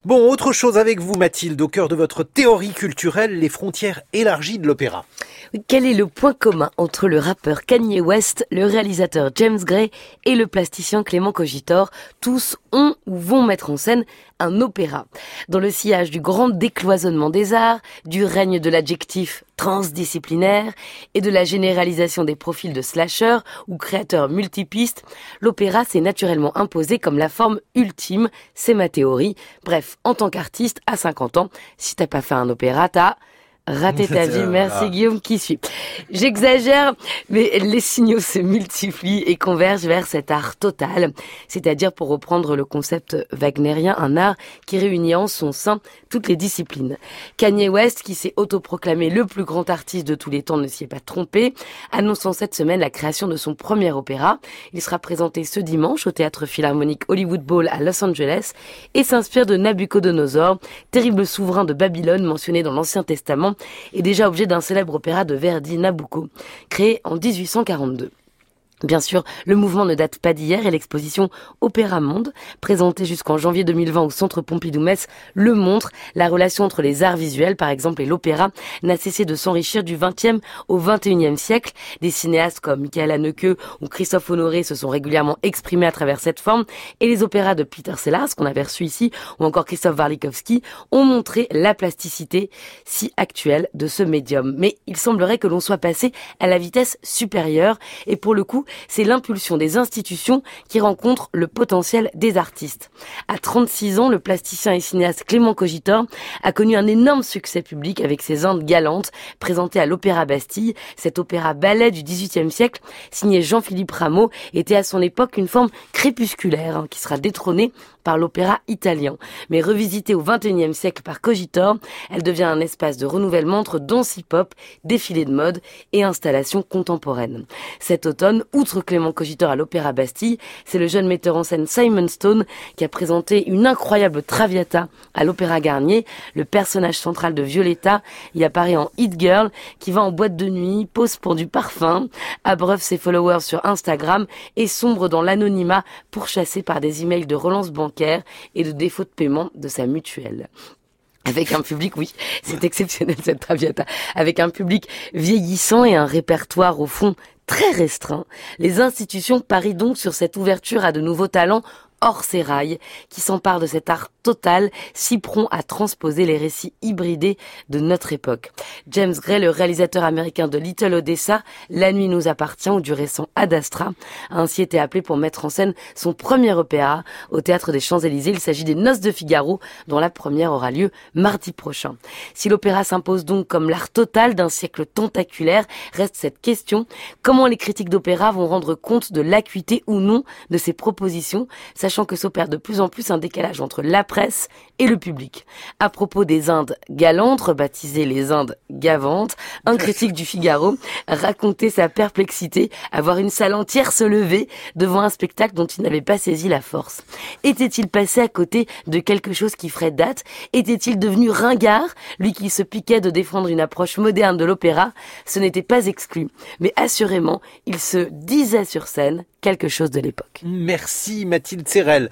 Bon, autre chose avec vous, Mathilde, au cœur de votre théorie culturelle, les frontières élargies de l'opéra. Quel est le point commun entre le rappeur Kanye West, le réalisateur James Gray et le plasticien Clément Cogitor? Tous ont ou vont mettre en scène un opéra. Dans le sillage du grand décloisonnement des arts, du règne de l'adjectif transdisciplinaire et de la généralisation des profils de slasher ou créateurs multipistes, l'opéra s'est naturellement imposé comme la forme ultime, c'est ma théorie. Bref, en tant qu'artiste, à 50 ans, si t'as pas fait un opéra, t'as raté ta vie. Merci Guillaume, qui suit. J'exagère, mais les signaux se multiplient et convergent vers cet art total, c'est-à-dire, pour reprendre le concept wagnérien, un art qui réunit en son sein toutes les disciplines. Kanye West, qui s'est autoproclamé le plus grand artiste de tous les temps, ne s'y est pas trompé, annonçant cette semaine la création de son premier opéra. Il sera présenté ce dimanche au Théâtre Philharmonique Hollywood Bowl à Los Angeles et s'inspire de Nabuchodonosor, terrible souverain de Babylone mentionné dans l'Ancien Testament et déjà objet d'un célèbre opéra de Verdi, Nabucco, créé en 1842. Bien sûr, le mouvement ne date pas d'hier et l'exposition Opéra Monde, présentée jusqu'en janvier 2020 au Centre Pompidou-Metz, le montre. La relation entre les arts visuels, par exemple, et l'opéra n'a cessé de s'enrichir du XXe au XXIe siècle. Des cinéastes comme Michael Haneke ou Christophe Honoré se sont régulièrement exprimés à travers cette forme, et les opéras de Peter Sellars, qu'on avait reçu ici, ou encore Christophe Warlikowski, ont montré la plasticité si actuelle de ce médium. Mais il semblerait que l'on soit passé à la vitesse supérieure, et pour le coup, c'est l'impulsion des institutions qui rencontre le potentiel des artistes. À 36 ans, le plasticien et cinéaste Clément Cogitor a connu un énorme succès public avec ses Indes galantes présentées à l'Opéra Bastille. Cet opéra-ballet du XVIIIe siècle, signé Jean-Philippe Rameau, était à son époque une forme crépusculaire qui sera détrônée par l'opéra italien. Mais revisitée au XXIe siècle par Cogitor, elle devient un espace de renouvellement entre danse hip-hop, défilé de mode et installation contemporaine. Cet automne, outre Clément Cogitor à l'Opéra Bastille, c'est le jeune metteur en scène Simon Stone qui a présenté une incroyable Traviata à l'Opéra Garnier. Le personnage central de Violetta y apparaît en hit girl qui va en boîte de nuit, pose pour du parfum, abreuve ses followers sur Instagram et sombre dans l'anonymat pourchassé par des emails de relance bancaire et de défaut de paiement de sa mutuelle. Avec un public, oui, c'est exceptionnel cette Traviata, avec un public vieillissant et un répertoire au fond très restreint, les institutions parient donc sur cette ouverture à de nouveaux talents hors sérail, qui s'emparent de cet art total, si prompt à transposer les récits hybridés de notre époque. James Gray, le réalisateur américain de Little Odessa, La nuit nous appartient, ou du récent Ad Astra, a ainsi été appelé pour mettre en scène son premier opéra au Théâtre des Champs-Élysées. Il s'agit des Noces de Figaro, dont la première aura lieu mardi prochain. Si l'opéra s'impose donc comme l'art total d'un siècle tentaculaire, reste cette question: comment les critiques d'opéra vont rendre compte de l'acuité ou non de ces propositions, sachant que s'opère de plus en plus un décalage entre la presse et le public. À propos des Indes galantes, rebaptisées les Indes gavantes, un critique du Figaro racontait sa perplexité à voir une salle entière se lever devant un spectacle dont il n'avait pas saisi la force. Était-il passé à côté de quelque chose qui ferait date? Était-il devenu ringard, lui qui se piquait de défendre une approche moderne de l'opéra? Ce n'était pas exclu, mais assurément, il se disait sur scène quelque chose de l'époque. Merci Mathilde Serrel.